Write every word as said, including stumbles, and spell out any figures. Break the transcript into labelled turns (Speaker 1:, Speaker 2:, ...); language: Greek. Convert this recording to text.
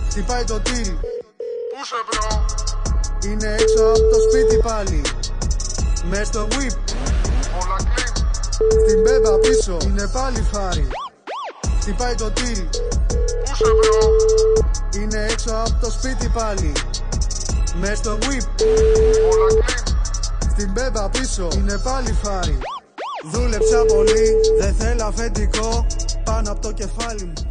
Speaker 1: Χτυπάει το τύρι.
Speaker 2: Πού σε βρω?
Speaker 1: Είναι έξω από το σπίτι πάλι. Μες στο whip.
Speaker 2: Όλα κλείνει.
Speaker 1: Στην μπέμπα πίσω. Είναι πάλι φάρι. Χτυπάει το τύρι.
Speaker 2: Πού σε βρω?
Speaker 1: Είναι έξω από το σπίτι πάλι. Μες στο whip.
Speaker 2: Όλα κλείνει.
Speaker 1: Στην μπέμπα πίσω. Είναι πάλι φάρι. Δούλεψα πολύ, δεν θέλω αφεντικό πάνω από το κεφάλι μου.